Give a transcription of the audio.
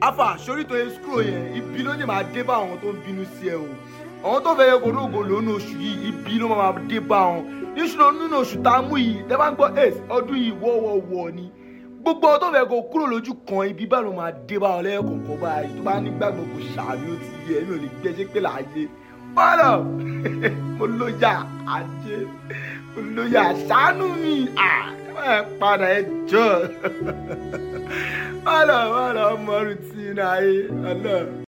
afa sórí tó yẹ scroll yẹn ibi ló ní máa dé bá àwọn tó ń bínú sí ẹ o àwọn tó fẹ́ yẹ kó lóògùn lónú oṣù yìí ibi ló máa dé bá wọn nínú oṣù tá a mú yìí tẹ́ bá ń gbọ́ ace ọdún yìí wọ́wọ́wọ́ ni gbogbo àwọn tó fẹ́ kó kúrò lójú kan ibi bá ló máa dé bá wọn lẹ́yọ̀kọ̀ọ̀kan báyìí tó bá nígbàgbọ́ kò ṣàmì ó ti yẹ ẹ̀mí ò lè gbẹ́jẹ́ pé láàyè ọ̀rọ̀ mo lóyà ajé mo lóyà ṣàánú mi ẹ padà ẹ jọ ọ̀rọ̀ ọmọ rútínà ayé ọ̀rọ̀.